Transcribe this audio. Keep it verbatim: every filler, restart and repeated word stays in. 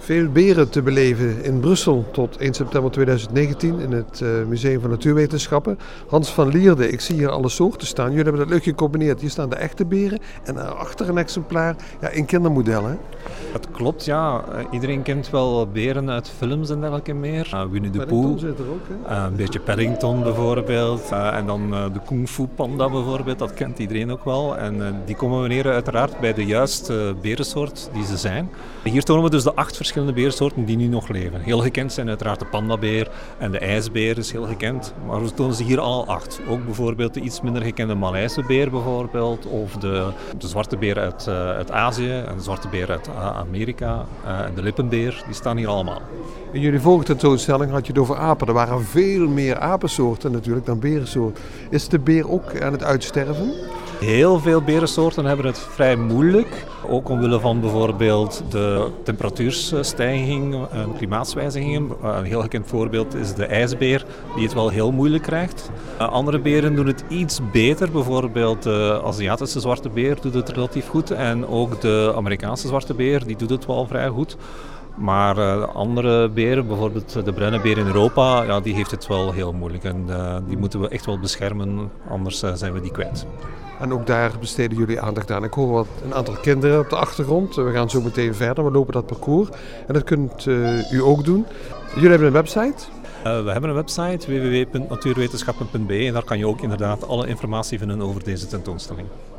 Veel beren te beleven in Brussel tot één september tweeduizend negentien in het uh, Museum van Natuurwetenschappen. Hans van Lierde, ik zie hier alle soorten staan. Jullie hebben dat leuk gecombineerd. Hier staan de echte beren en daarachter een exemplaar ja, in kindermodel. Hè? Dat klopt, ja. Uh, iedereen kent wel beren uit films en dergelijke meer. Uh, Winnie de Pooh, zit er ook, hè? Uh, een beetje Paddington bijvoorbeeld. Uh, en dan uh, de Kung Fu Panda bijvoorbeeld, dat kent iedereen ook wel. En uh, die combineren uiteraard bij de juiste berensoort die ze zijn. Hier tonen we dus de acht verschillende berensoorten die nu nog leven. Heel gekend zijn uiteraard de pandabeer en de ijsbeer is heel gekend. Maar we tonen ze hier al acht. Ook bijvoorbeeld de iets minder gekende Maleise beer bijvoorbeeld. Of de, de zwarte beer uit, uh, uit Azië en de zwarte beer uit uh, Amerika. Uh, en de lippenbeer, die staan hier allemaal. In jullie vorige tentoonstelling had je het over apen. Er waren veel meer apensoorten natuurlijk dan berensoorten. Is de beer ook aan het uitsterven? Heel veel berensoorten hebben het vrij moeilijk. Ook omwille van bijvoorbeeld de temperatuurstijging en klimaatswijzigingen. Een heel gekend voorbeeld is de ijsbeer, die het wel heel moeilijk krijgt. Andere beren doen het iets beter. Bijvoorbeeld de Aziatische zwarte beer doet het relatief goed. En ook de Amerikaanse zwarte beer, die doet het wel vrij goed. Maar uh, andere beren, bijvoorbeeld de bruine beer in Europa, ja, die heeft het wel heel moeilijk. En uh, die moeten we echt wel beschermen, anders uh, zijn we die kwijt. En ook daar besteden jullie aandacht aan. Ik hoor wat een aantal kinderen op de achtergrond. We gaan zo meteen verder, we lopen dat parcours. En dat kunt uh, u ook doen. Jullie hebben een website? Uh, we hebben een website, w w w punt natuurwetenschappen punt b e, en daar kan je ook inderdaad alle informatie vinden over deze tentoonstelling.